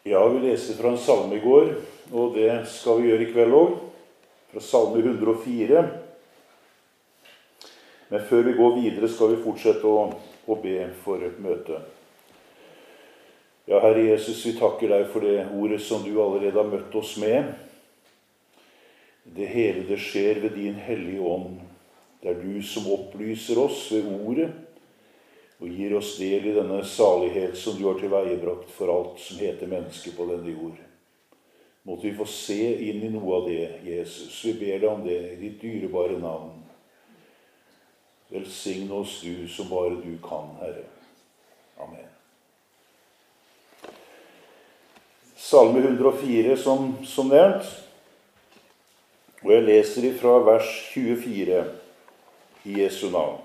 Ja, vi leste fra en salme i går, og det skal vi gjøre i kveld også, fra salme 104. Men før vi går videre skal vi fortsette å be for møtet. Ja, Herre Jesus, vi takker deg for det ordet som du allerede har møtt oss med. Det hele det skjer ved din hellige ånd. Det er du som opplyser oss ved ordet, og gir oss del i denne salighet som du har tilveiebrakt for alt som heter menneske på denne jord. Måtte vi få se inn i noe av det, Jesus. Vi ber deg om det i ditt dyrebare navn. Velsign oss du som bare du kan, Herre. Amen. Salme 104 som nevnt, og jeg leser ifra vers 24 i Jesu navn.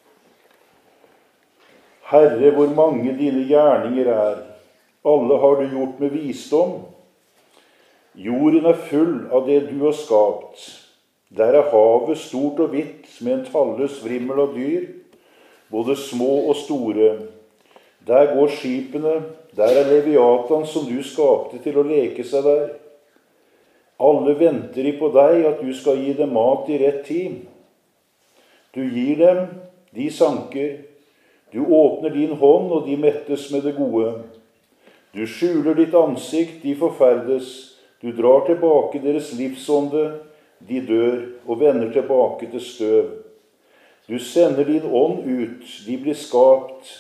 Herre, hvor mange dine gjerninger er, alle har du gjort med visdom. Jorden er full av det du har skapt. Der er havet stort og vidt, med en talløs vrimmel av dyr, både små og store. Der går skipene, der er Leviatan som du skapte til å leke seg der. Alle venter de på deg, at du skal gi dem mat i rett tid. Du gir dem, de sanker. Du åpner din hånd, og de mettes med det gode. Du skjuler ditt ansikt, de forferdes. Du drar tilbake deres livsånde, de dør og vender tilbake til støv. Du sender din ånd ut, de blir skapt.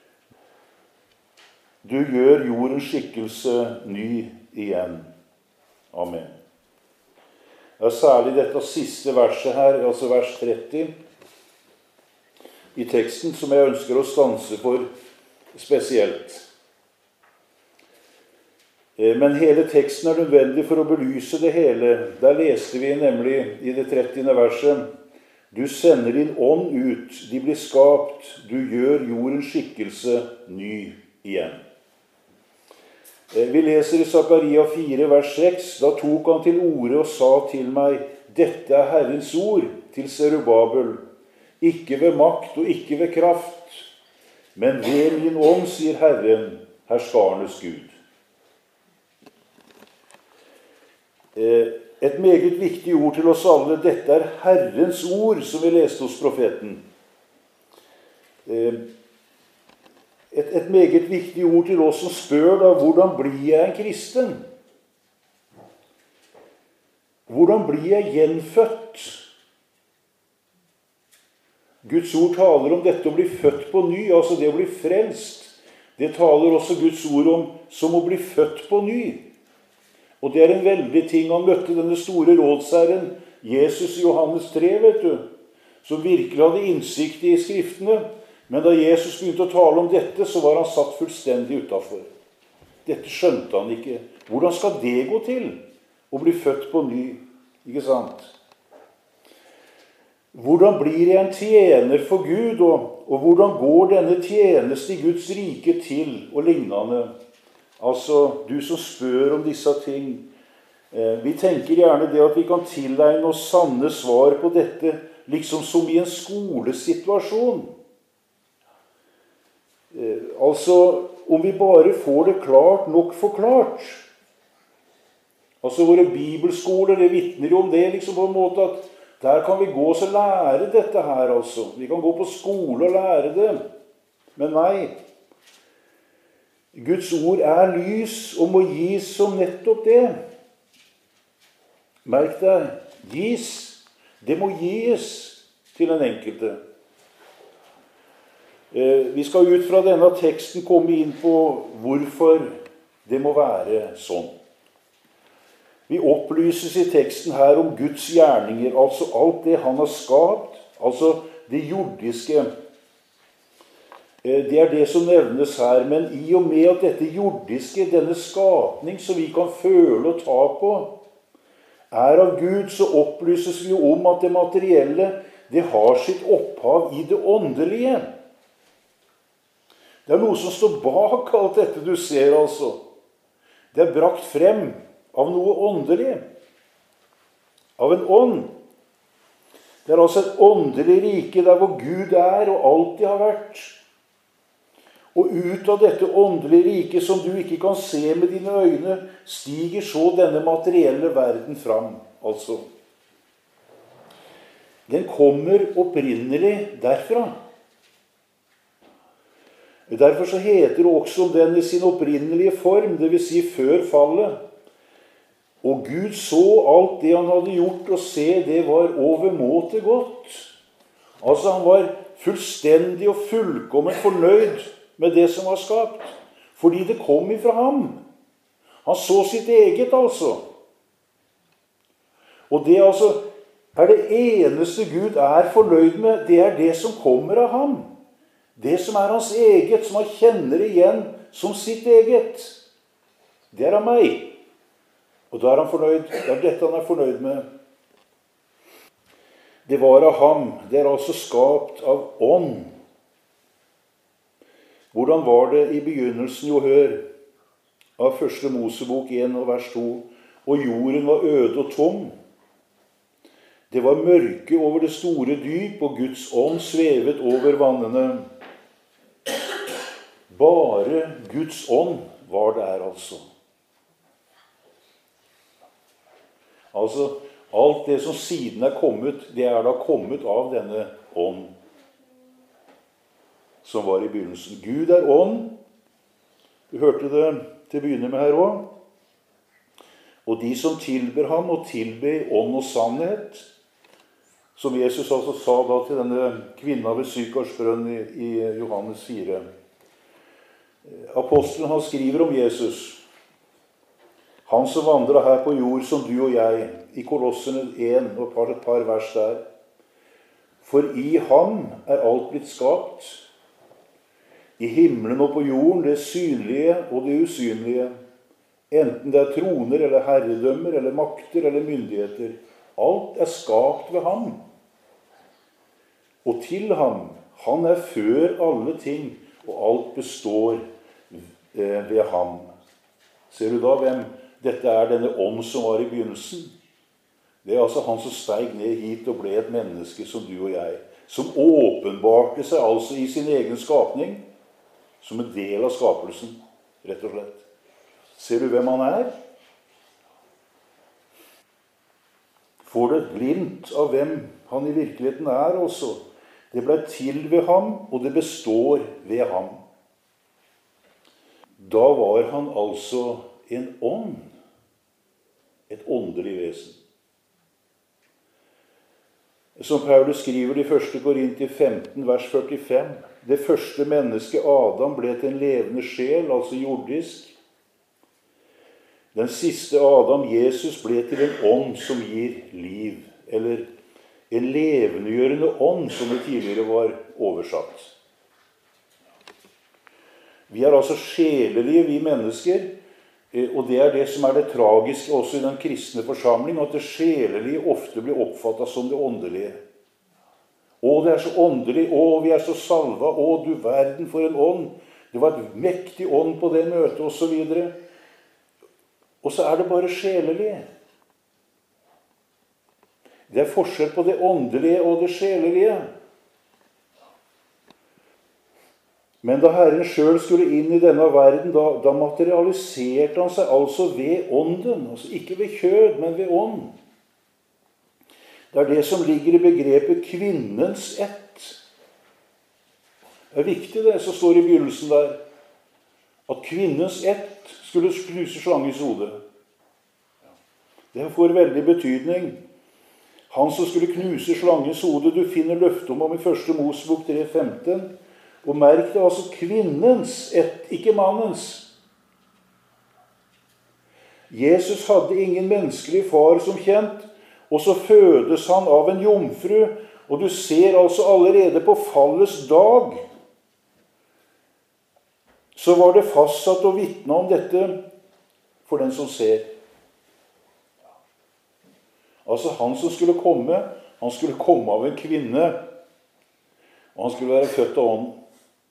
Du gjør jordens skikkelse ny igjen. Amen. Ja, særlig dette siste verset her, altså vers 30, i teksten som jeg ønsker å stanse for spesielt. Men hele teksten er nødvendig for å belyse det hele. Der leste vi nemlig i det 30. verset: Du sender din ånd ut, de blir skapt, du gjør jordens skikkelse ny igjen. Vi leser i Sakaria 4, vers 6: Da tok han til orde og sa til meg, dette er Herrens ord til Serubabel. Ikke ved makt og ikke ved kraft, men ved min ånd, sier Herren, herskarenes Gud. Et meget viktig ord til oss alle. Dette er Herrens ord, som vi leste hos profeten. Et meget viktig ord til oss som spør da, hvordan blir jeg en kristen? Hvordan blir jeg gjenfødt? Guds ord taler om dette å bli født på ny, altså det å bli frelst. Det taler også Guds ord om som å bli født på ny. Og det er en veldig ting. Han møtte denne store rådsherren, Jesus i Johannes 3, vet du, som virkelig hadde innsikt i skriftene. Men da Jesus begynte å tale om dette, så var han satt fullstendig utenfor. Dette skjønte han ikke. Hvordan skal det gå til? Å bli født på ny, ikke sant? Hvordan blir jeg en tjener for Gud, og hvordan går denne tjeneste i Guds rike til, og lignende? Altså, du som spør om disse ting. Vi tenker gjerne det at vi kan tilegne oss sanne svar på dette, liksom som i en skolesituasjon. Altså, om vi bare får det klart nok forklart. Altså, våre bibelskoler, det vitner jo om det, liksom på en måte at der kan vi gå og lære dette her, altså. Vi kan gå på skole og lære det. Men nei. Guds ord er lys og må gis som nettopp det. Merk deg. Gis. Det må gis til den enkelte. Vi skal ut fra denne teksten komme inn på hvorfor det må være sånn. Vi opplyses i teksten her om Guds gjerninger, altså alt det han har skapt, altså det jordiske. Det er det som nevnes her, men i og med at dette jordiske, denne skapning som vi kan føle og ta på, er av Gud, så opplyses vi om at det materielle, det har sitt opphav i det åndelige. Det er noe som står bak alt dette du ser, altså. Det er brakt frem av noe åndelig. Av en ånd. Det er altså et åndelig rike der hvor Gud er og alltid har vært. Og ut av dette åndelige riket som du ikke kan se med dine øyne, stiger så denne materielle verden fram. Altså, den kommer opprinnelig derfra. Derfor så heter det også om den i sin opprinnelige form, det vil si før fallet. Og Gud så alt det han hadde gjort, og se, det var overmåte godt. Altså han var fullstendig og fullkommen fornøyd med det som var skapt, fordi det kom ifra ham. Han så sitt eget, altså. Og det altså er det eneste Gud er fornøyd med, det er det som kommer av ham. Det som er hans eget, som han kjenner igjen som sitt eget, det er av meg. Og da er han fornøyd. Det er dette han er fornøyd med. Det var av ham. Det er altså skapt av ånd. Hvordan var det i begynnelsen? Jo, hør av første Mosebok 1 og vers 2. Og jorden var øde og tom. Det var mørke over det store dyp, og Guds ånd svevet over vannene. Bare Guds ånd var der, altså. Altså, alt det som siden er kommet, det er da kommet av denne ånd som var i begynnelsen. Gud er ånd. Du hørte det til å begynne med her også. Og de som tilber ham, og tilber i ånd og sannhet, som Jesus altså sa da til denne kvinna ved Sykars brønn i Johannes 4. Apostelen han skriver om Jesus, han som vandrer her på jord som du og jeg, i Kolossene 1 og et par vers der. For i ham er alt blitt skapt, i himmelen og på jorden, det synlige og det usynlige, enten det er troner eller herredømmer eller makter eller myndigheter. Alt er skapt ved ham. Og til ham, han er før alle ting, og alt består ved ham. Ser du da hvem dette er, denne ånd som var i begynnelsen? Det er altså han som steg ned hit og ble et menneske som du og jeg, som åpenbarte seg altså i sin egen skapning, som en del av skapelsen, rett og slett. Ser du hvem han er? Får du et glimt av hvem han i virkeligheten er også? Det ble til ved ham, og det består ved ham. Da var han altså en ånd, et åndelig vesen. Som Paulus skriver i 1. Korinter 15, vers 45, det første mennesket Adam ble til en levende sjel, altså jordisk. Den siste Adam, Jesus, ble til en ånd som gir liv, eller en levendegjørende ånd, som det tidligere var oversatt. Vi er altså sjelelige, vi mennesker, og det er det som er det tragiske også i den kristne forsamling, at det sjelelige ofte blir oppfattet som det åndelige. Å, det er så åndelig, å, vi er så salva, å, du verden for en ånd. Det var et mektig ånd på det møtet, og så videre. Og så er det bare sjelelige. Det er forskjell på det åndelige og det sjelelige. Men da Herren selv skulle inn i denne verden, da materialiserte han seg altså ved ånden. Altså ikke ved kjød, men ved ånd. Det er det som ligger i begrepet kvinnens ett. Det er viktig det som står i begynnelsen der. At kvinnens ett skulle knuse slangens hode. Det får veldig betydning. Han som skulle knuse slangens hode, du finner løfte om i 1. Mosebok 3:15. Og merk det altså kvinnens ett, ikke mannens. Jesus hadde ingen menneskelig far som kjent, og så fødes han av en jomfru, og du ser altså allerede på fallets dag, så var det fastsatt å vitne om dette for den som ser. Altså han som skulle komme, han skulle komme av en kvinne, og han skulle være født av ånden.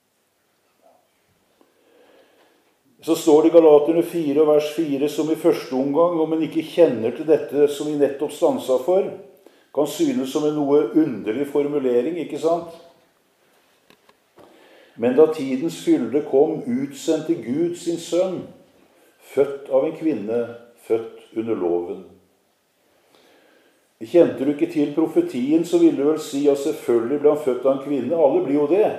Så står det i Galaterne 4, vers 4, som i første omgang, om en ikke kjenner til dette som vi nettopp stanset for, kan synes som en noe underlig formulering, ikke sant? Men da tidens fylde kom, utsendte Gud sin sønn, født av en kvinne, født under loven. Kjente du ikke til profetien, så ville du vel si at selvfølgelig ble han født av en kvinne. Alle blir jo det.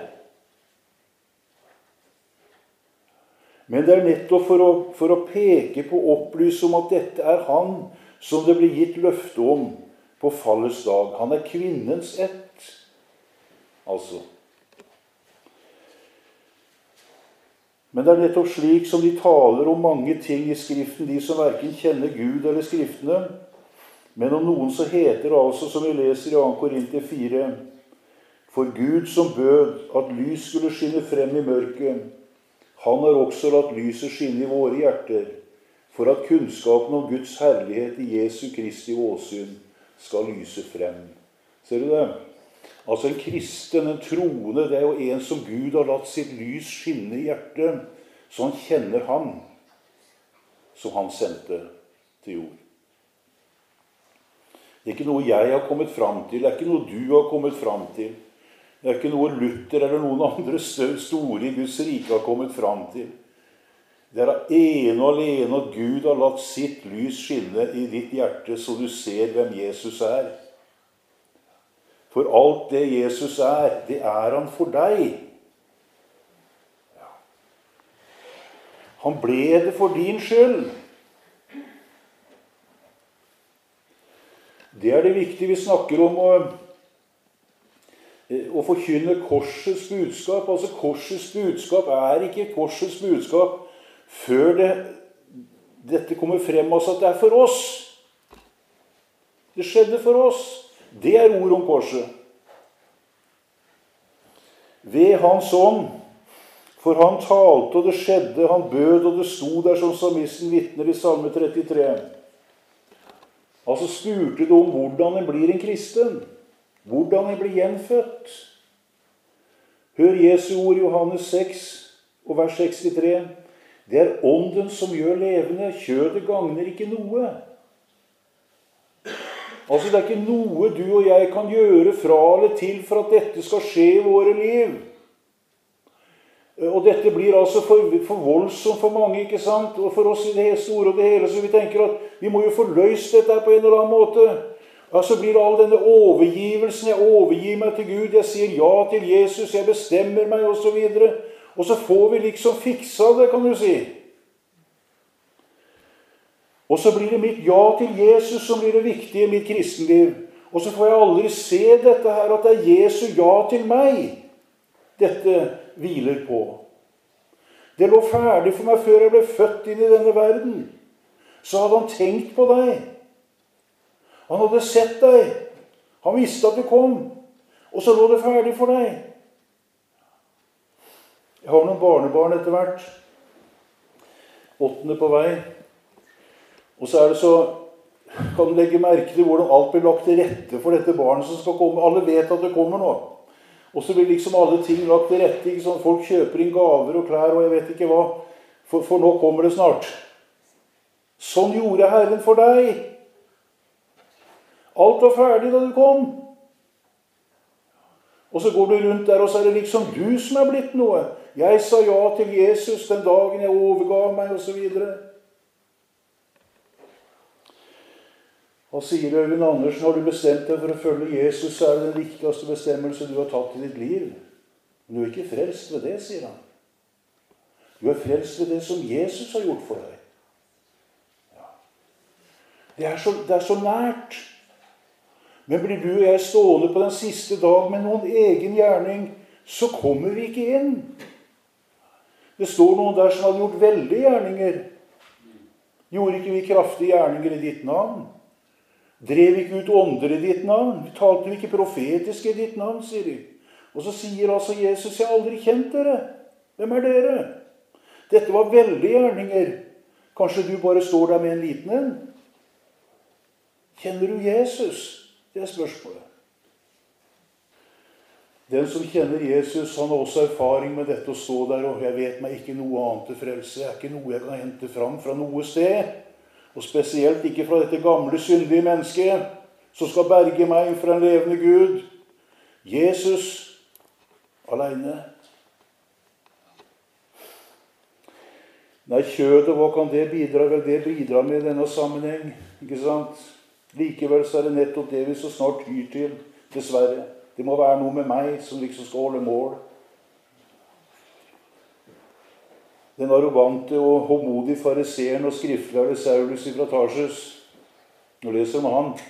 Men det er nettopp for å peke på, opplyse om at dette er han som det ble gitt løfte om på fallets dag. Han er kvinnens ett, altså. Men det er nettopp slik som de taler om mange ting i Skriften, de som hverken kjenner Gud eller Skriftene. Men om noen så heter det altså, som vi leser i 2. Korinter 4, for Gud som bød at lys skulle skinne frem i mørket, han har også latt lyset skinne i våre hjerter, for at kunnskapen om Guds herlighet i Jesu Kristi åsyn skal lyse frem. Ser du det? Altså en kristen, en troende, det er jo en som Gud har latt sitt lys skinne i hjertet, så han kjenner han, som han sendte til jord. Det er ikke noe jeg har kommet fram til, det er ikke noe du har kommet fram til. Det er ikke noe Luther eller noen andre store i Guds rike har kommet fram til. Det er ene og alene at Gud har latt sitt lys skinne i ditt hjerte, så du ser hvem Jesus er. For alt det Jesus er, det er han for deg. Han ble det for din skyld. Det er det viktige vi snakker om å forkynne korsets budskap. Altså korsets budskap er ikke korsets budskap før dette kommer frem altså at det er for oss. Det skjedde for oss. Det er ord om korset. Ved hans ånd, for han talte og det skjedde, han bød og det sto der som salmisten vitner i Salme 33. Altså spurte det om hvordan en blir en kristen, hvordan en blir gjenfødt. Hør Jesu ord i Johannes 6 og vers 63. Det er ånden som gjør levende, kjødet gagner ikke noe. Altså det er ikke noe du og jeg kan gjøre fra eller til for at dette skal skje i våre liv. Og dette blir altså for voldsomt for mange, ikke sant? Og for oss i det store og det hele, så vi tenker at vi må jo få løst dette på en eller annen måte. Ja, så blir det all denne overgivelsen, jeg overgir meg til Gud, jeg sier ja til Jesus, jeg bestemmer meg, og så videre. Og så får vi liksom fiksa det, kan du si. Og så blir det mitt ja til Jesus som blir det viktige i mitt kristenliv. Og så får jeg aldri se dette her, at det er Jesu ja til meg dette hviler på. Det lå ferdig for meg før jeg ble født inn i denne verden. Så hadde han tenkt på deg. Han hadde sett deg. Han visste at du kom. Og så lå det ferdig for deg. Jeg har noen barnebarn etter hvert. 8. på vei. Og så er det så, kan du legge merke til hvordan alt blir lagt til rette for dette barnet som skal komme. Alle vet at det kommer nå. Og så blir liksom alle ting lagt til rette. Ikke sånn, folk kjøper inn gaver og klær og jeg vet ikke hva. For nå kommer det snart. Sånn gjorde Herren for deg. Alt var ferdig da du kom. Og så går du rundt der, og så er det liksom du som er blitt noe. Jeg sa ja til Jesus den dagen jeg overga meg, og så videre. Og sier Øyvind Andersen, har du bestemt deg for å følge Jesus, så er det den viktigste bestemmelse du har tatt i ditt liv. Men du er ikke frelst ved det, sier han. Du er frelst ved det som Jesus har gjort for deg. Ja. Det er så nært. Men blir du og jeg stående på den siste dag med noen egen gjerning, så kommer vi ikke inn. Det står noen der som hadde gjort veldige gjerninger. Gjorde ikke vi kraftige gjerninger i ditt navn? Drev ikke ut ånder i ditt navn? Vi talte ikke profetisk i ditt navn, sier de. Og så sier altså Jesus, jeg har aldri kjent dere. Hvem er dere? Dette var veldige gjerninger. Kanskje du bare står der med en liten en? Kjenner du Jesus? Det er spørsmålet. Den som kjenner Jesus, han har også erfaring med dette å stå der, og jeg vet meg ikke noe annet til frelse. Det er ikke noe jeg kan hente fram fra noe sted. Og spesielt ikke fra dette gamle, syndige mennesket som skal berge meg fra en levende Gud. Jesus alene. Nei, kjødet, hva kan det bidra? Vel, det bidrar med i denne sammenheng, ikke sant? Likevel så er det nettopp det vi så snart tyr til, dessverre. Det må være noe med meg som liksom skal holde mål. Den arrogante og håndmodige fariseeren og skriftlærde Saulus fra Tarsus, nå leser om han.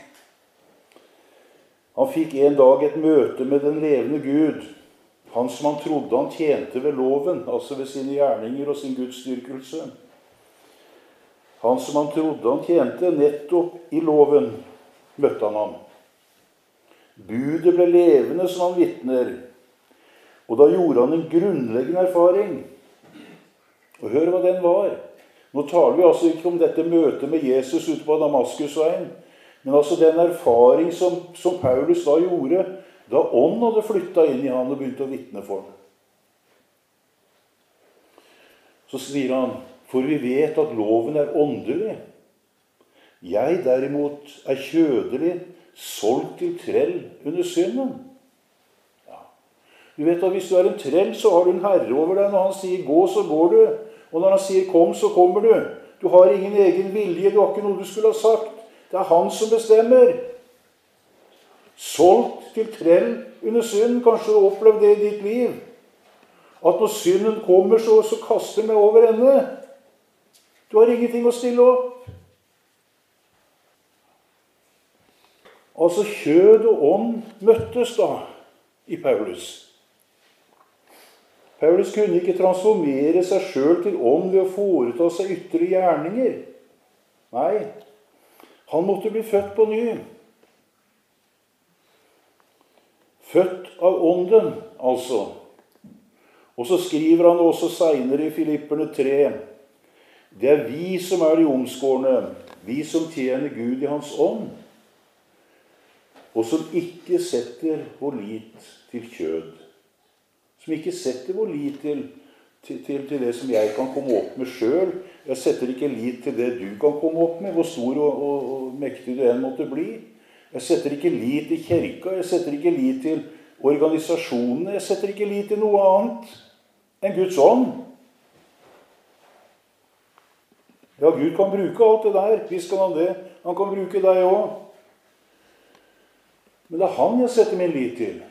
Han fikk en dag et møte med den levende Gud, han som han trodde han tjente ved loven, altså ved sine gjerninger og sin gudsdyrkelse. Han som han trodde han tjente nettopp i loven, møtte han ham. Budet ble levende som han vitner, og da gjorde han en grunnleggende erfaring. Og hør hva den var. Nå taler vi altså ikke om dette møtet med Jesus ute på Damaskusveien, men altså den erfaring som Paulus da gjorde, da ånd hadde flyttet inn i han og begynte å vitne for ham. Så sier han, for vi vet at loven er åndelig. Jeg derimot er kjødelig, solgt til trell under synden. Ja. Du vet at hvis du er en trell, så har du en herre over deg. Når han sier gå, så går du. Og når han sier kom, så kommer du. Du har ingen egen vilje, du har ikke noe du skulle ha sagt. Det er han som bestemmer. Solgt til trell under synd. Kanskje du har opplevd det i ditt liv. At når synden kommer, så kaster den deg over ende. Du har ingenting å stille opp. Altså kjød og ånd møttes da i Paulus. Paulus kunne ikke transformere seg selv til ånd ved å foreta seg ytre gjerninger. Nei, han måtte bli født på ny. Født av ånden, altså. Og så skriver han også senere i Filipperne 3. Det er vi som er de omskårne, vi som tjener Gud i hans ånd, og som ikke setter vår lit til kjød. Som ikke setter vår lit til det som jeg kan komme opp med selv. Jeg setter ikke lit til det du kan komme opp med, hvor stor og mektig du enn måtte bli. Jeg setter ikke lit til kirka, jeg setter ikke lit til organisasjonene, jeg setter ikke lit til noe annet enn Guds ånd. Ja, Gud kan bruke alt det der, visst kan han det. Han kan bruke deg også. Men det er han jeg setter min lit til.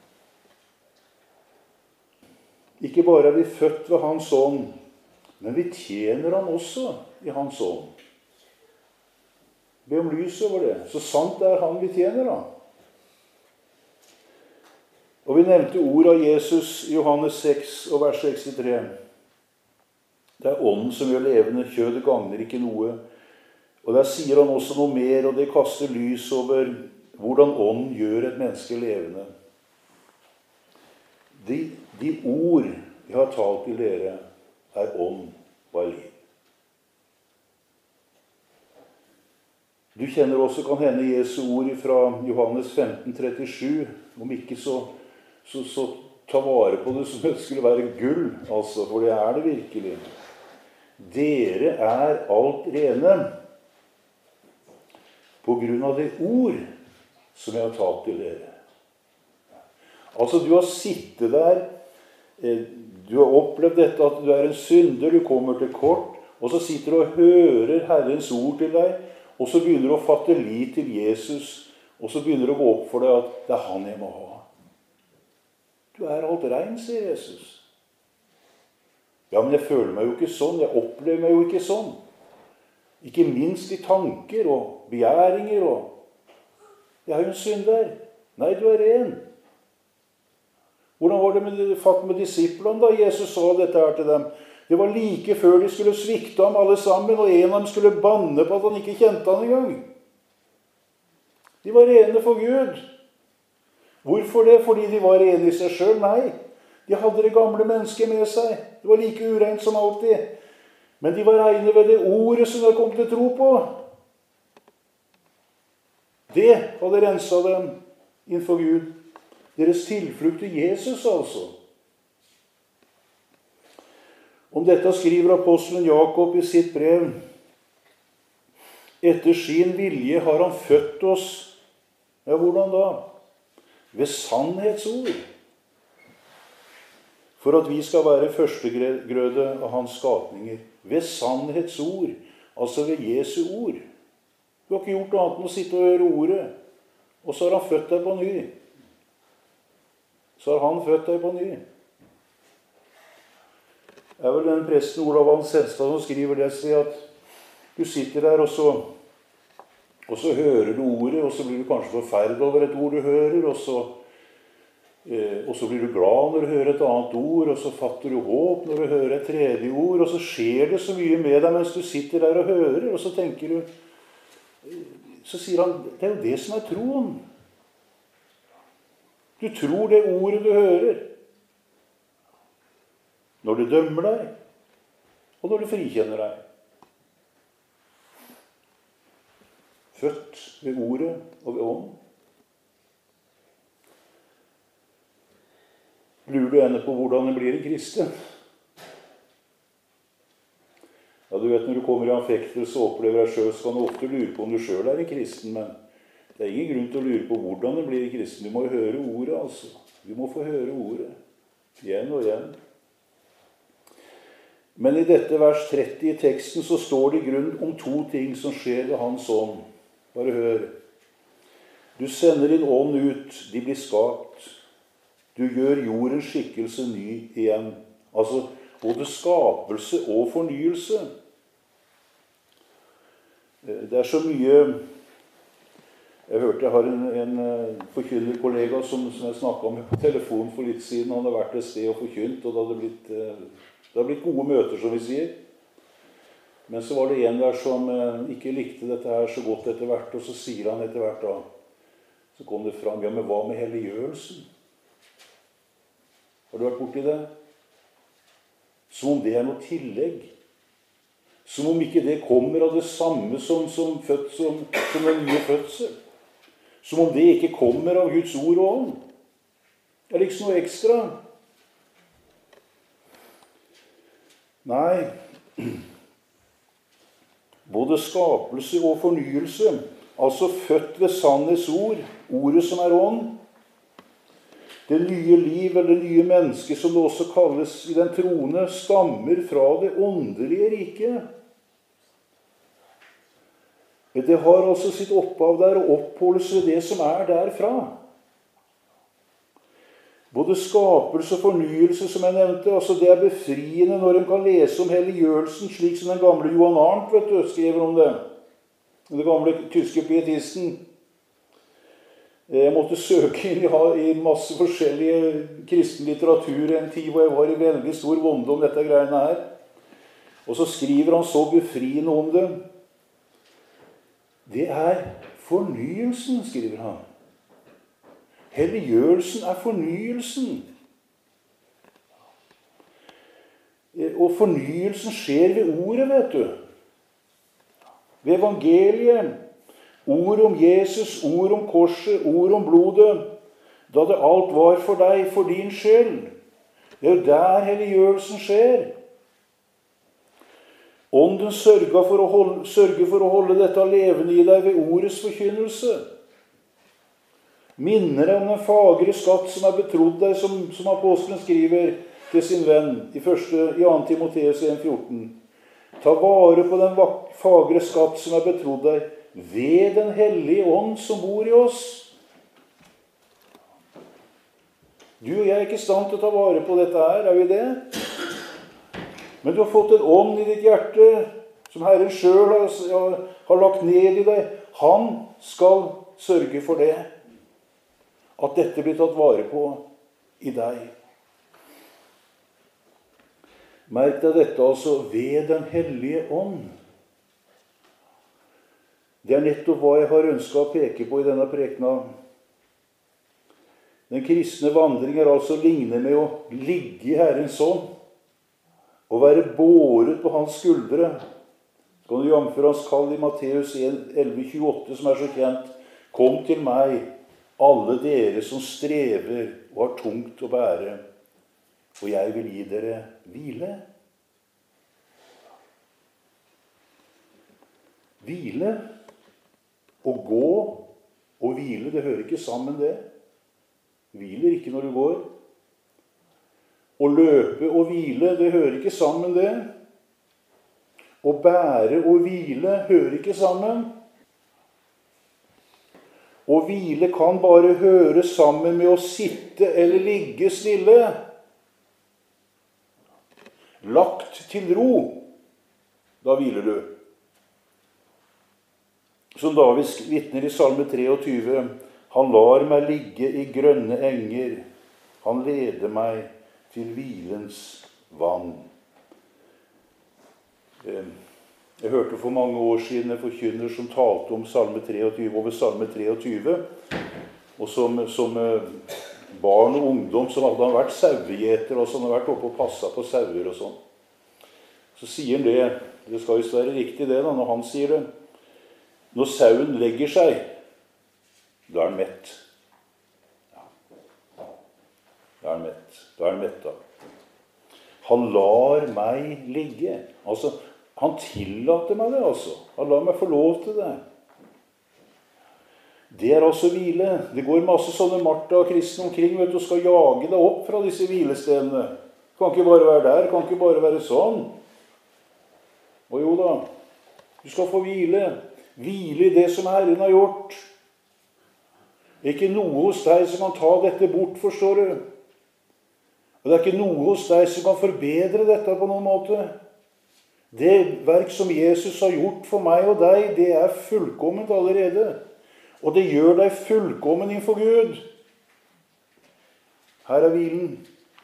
Ikke bare er vi født ved hans ånd, men vi tjener han også i hans ånd. Be om lys over det. Så sant det er han vi tjener da. Og vi nevnte ord av Jesus i Johannes 6 og vers 63. Det er ånden som gjør levende, kjødet gagner ikke noe. Og der sier han også noe mer, og det kaster lys over hvordan ånden gjør et menneske levende. De ord jeg har talt til dere, er ånd og er liv. Du kjenner også kan hende Jesu ord fra Johannes 15:37. Om ikke så ta vare på det som det skulle være gull, altså, for det er det virkelig. Dere er alt rene på grunn av det ord som jeg har talt til dere. Altså, du har sittet der, du har opplevd dette at du er en synder, du kommer til kort, og så sitter du og hører Herrens ord til deg, og så begynner du å fatte lit til Jesus, og så begynner det å gå opp for deg at det er han jeg må ha. Du er alt rein, sier Jesus. Ja, men jeg føler meg jo ikke sånn, jeg opplever meg jo ikke sånn. Ikke minst i tanker og begjæringer og jeg er jo en synder. Nei, du er ren. Hvordan var det fatt med disiplene da Jesus sa dette her til dem? Det var like før de skulle svikte ham alle sammen, og en av dem skulle banne på at han ikke kjente han engang. De var rene for Gud. Hvorfor det? Fordi de var rene i seg selv? Nei. De hadde det gamle mennesket med seg. Det var like ureint som alltid. Men de var rene ved det ordet som de kom til å tro på. Det hadde renset dem innenfor Gud. Deres tilflukt til Jesus, altså. Om dette skriver apostelen Jakob i sitt brev. Etter sin vilje har han født oss. Ja, hvordan da? Ved sannhetsord. for at vi skal være førstegrøde av hans skapninger, ved sannhetsord, altså ved Jesu ord. Du har ikke gjort noe annet enn å sitte og høre ordet, og så har han født deg på ny. Så har han født deg på ny. Det er vel den presten Olav Hans Henstad som skriver det, at du sitter der, og så hører du ordet, og så blir du kanskje forferdet over et ord du hører, og så blir du glad når du hører et annet ord, og så fatter du håp når du hører et tredje ord, og så skjer det så mye med deg mens du sitter der og hører, og så tenker du, så sier han, det er jo det som er troen. Du tror det ordet du hører, når du dømmer deg, og når du frikjenner deg. Født ved ordet og ved ånden. Lurer du ennå på hvordan det blir en kristen? Ja, du vet, når du kommer i anfektelse og opplever deg selv, så kan du ofte lure på om du selv er en kristen, men det er ingen grunn til å lure på hvordan det blir en kristen. Du må jo høre ordet, altså. Du må få høre ordet. Igjen og igjen. Men i dette vers 30 i teksten så står det i grunn om to ting som skjer ved hans ånd. Bare hør. Du sender din ånd ut, de blir skapt. Du gjør jordens skikkelse ny igjen. Altså både skapelse og fornyelse. Det er så mye. Jeg hørte jeg har en forkynnerkollega som jeg snakket om på telefon for litt siden. Han har vært et sted og forkynt, og det har blitt gode møter, som vi sier. Men så var det en der som ikke likte dette her så godt etter hvert, og så sier han etter hvert da, så kom det fram, ja, men hva med helliggjørelsen? Har du vært borti det? Som om det er noe tillegg. Som om ikke det kommer av det samme som den nye fødsel. Som om det ikke kommer av Guds ord og ånd. Det er liksom noe ekstra. Nei, både skapelse og fornyelse, altså født ved sannhets ord, ordet som er ånd, det nye liv, eller det nye menneske, som det også kalles i den troende, stammer fra det åndelige riket. Det har altså sitt opphav der, og oppholdelse ved det som er derfra. Både skapelse og fornyelse, som jeg nevnte, altså det er befriende når en kan lese om helliggjørelsen, slik som den gamle Johan Arndt skriver om det. Den gamle tyske pietisten. Jeg måtte søke inn i masse forskjellige kristen litteratur en tid hvor jeg var i veldig stor vonde om dette greiene her. Og så skriver han så befriende om det. Det er fornyelsen, skriver han. Helliggjørelsen er fornyelsen. Og fornyelsen skjer ved ordet, vet du. Ved evangeliet. Ord om Jesus, ord om korset, ord om blodet. Da det alt var for deg, for din skyld. Det er jo der helliggjørelsen skjer. Ånden sørger for å holde dette levende i deg ved ordets forkynnelse. Minner deg om den fagre skatt som er betrodd deg, som apostelen skriver til sin venn i 2. Timoteus 1,14. Ta vare på den fagre skatt som er betrodd deg ved den hellige ånd som bor i oss. Du og jeg er ikke i stand til å ta vare på dette her, er vi det? Men du har fått en ånd i ditt hjerte, som Herren selv har lagt ned i deg. Han skal sørge for det. At dette blir tatt vare på i deg. Merk deg dette altså ved den hellige ånd. Det er nettopp hva jeg har ønsket å peke på i denne prekena. Den kristne vandring er altså lignende med å ligge i Herrens ånd. Å være båret på hans skuldre. Så kan du jamføre hans kall i Matteus 11,28, som er så kjent. Kom til meg, alle dere som strever og har tungt å bære, og jeg vil gi dere hvile. Hvile og gå og hvile, det hører ikke sammen det. Hviler ikke når du går. Å løpe og hvile, det hører ikke sammen, det. Å bære og hvile hører ikke sammen. Å hvile kan bare høre sammen med å sitte eller ligge stille. Lagt til ro, da hviler du. Som David vitner i Salme 23, han lar meg ligge i grønne enger, han leder meg til hvilens vann. Jeg hørte for mange år siden en forkynner som talte om Salme 23, over Salme 23, og som barn og ungdom som hadde han vært sauegjeter, og som hadde vært oppe og passet på sauer og sånn. Så sier han det skal jo være riktig det da, når han sier det. Når sauen legger seg, da er han mett. Ja. Da er han mett. Da er han mett da. Han lar meg ligge. Altså, han tillater meg det, altså. Han lar meg få lov til det. Det er altså hvile. Det går masse sånne Martha og kristne omkring, vet du, og skal jage deg opp fra disse hvilestedene. Kan ikke bare være der, kan ikke bare være sånn. Og jo da, du skal få hvile. Hvile i det som Herren har gjort. Det er ikke noe hos deg som kan ta dette bort, forstår du. Og det er ikke noe hos deg som kan forbedre dette på noen måte. Det verk som Jesus har gjort for meg og deg, det er fullkomment allerede. Og det gjør deg fullkommen innenfor Gud. Her er hvilen.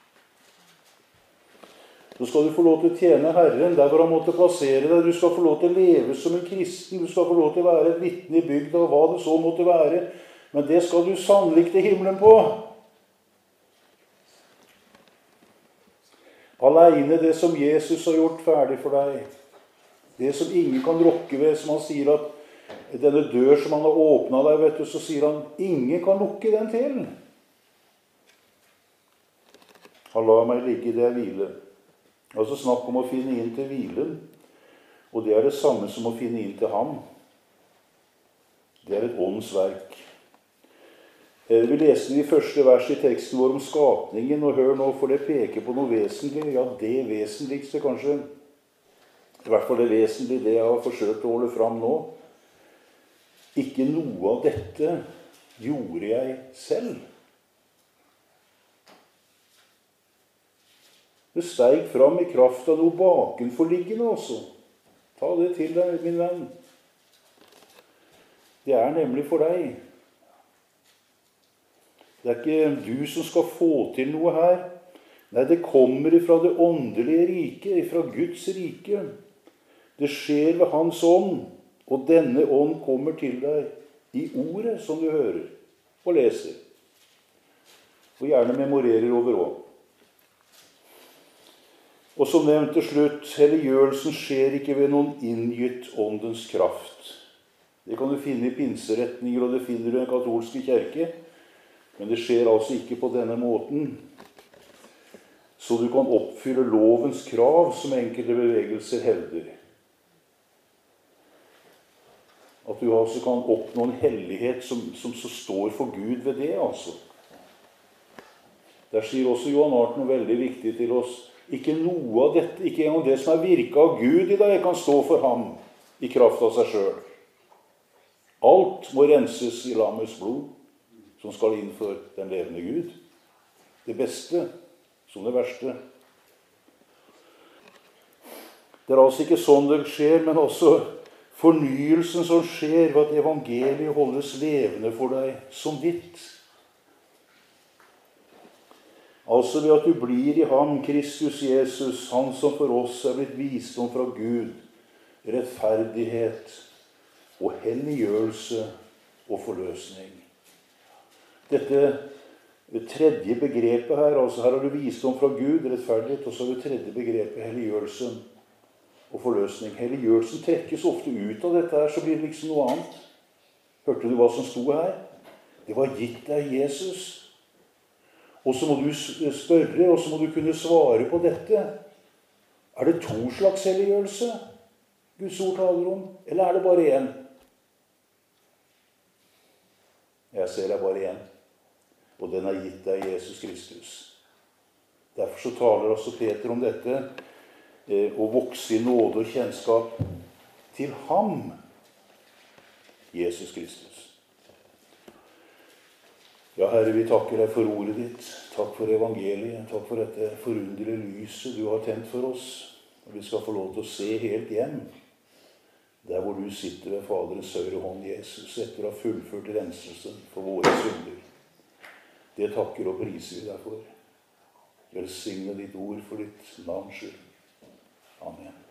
Så skal du få lov til å tjene Herren der hvor han måtte plassere deg. Du skal få lov til å leve som en kristen. Du skal få lov til å være et vitne i bygda, hva det så måtte være. Men det skal du sannelig til himmelen på. Alene det som Jesus har gjort ferdig for deg. Det som ingen kan rokke ved, som han sier at denne dør som han har åpnet deg, vet du, så sier han, ingen kan lukke den til. Han lar meg ligge i det hvile. Altså snakk om å finne inn til hvilen, og det er det samme som å finne inn til ham. Det er et åndsverk. Vi leser de første vers i teksten vår om skapningen, og hør nå, for det peker på noe vesentlig. Ja, det vesentligste kanskje. I hvert fall det vesentlige, det jeg har forsøkt å holde fram nå. Ikke noe av dette gjorde jeg selv. Det steg fram i kraft av noe bakenforliggende også. Ta det til deg, min venn. Det er nemlig for deg. Det er ikke du som skal få til noe her. Nei, det kommer ifra det åndelige riket, ifra Guds rike. Det skjer ved Hans ånd, og denne ånd kommer til deg i ordet som du hører og leser. Og gjerne memorerer over ånd. Og som nevnt til slutt, helliggjørelsen skjer ikke ved noen inngitt åndens kraft. Det kan du finne i pinseretninger, og det finner du i den katolske kirke. Men det skjer altså ikke på denne måten. Så du kan oppfylle lovens krav, som enkelte bevegelser hevder. At du altså kan oppnå en hellighet som så står for Gud ved det, altså. Der sier også Johan Arten noe veldig viktig til oss. Ikke noe av dette, ikke engang det som er virket av Gud i deg, kan stå for ham i kraft av seg selv. Alt må renses i lammets blod, som skal inn for den levende Gud. Det beste som det verste. Det er altså ikke sånn det skjer, men også fornyelsen som skjer ved at evangeliet holdes levende for deg som ditt. Altså ved at du blir i ham, Kristus Jesus, han som for oss er blitt visdom fra Gud, rettferdighet og helliggjørelse og forløsning. Dette tredje begrepet her, altså her har du visdom fra Gud, rettferdighet, og så har du tredje begrepet, helliggjørelse og forløsning. Helliggjørelsen trekkes ofte ut av dette her, så blir det liksom noe annet. Hørte du hva som sto her? Det var gitt deg Jesus. Og så må du spørre, og så må du kunne svare på dette. Er det to slags helliggjørelse Guds ord taler om, eller er det bare én? Jeg ser det bare én, og den er gitt deg Jesus Kristus. Derfor så taler også Peter om dette, å vokse i nåde og kjennskap til ham, Jesus Kristus. Ja, Herre, vi takker deg for ordet ditt. Takk for evangeliet. Takk for dette forunderlige lyset du har tent for oss. Og vi skal få lov til å se helt hjem, der hvor du sitter ved Faderens høyre hånd, Jesus, etter å ha fullført renselsen for våre synder. Det takker og priser vi deg for. Velsigne ditt ord for ditt navns skyld. Amen.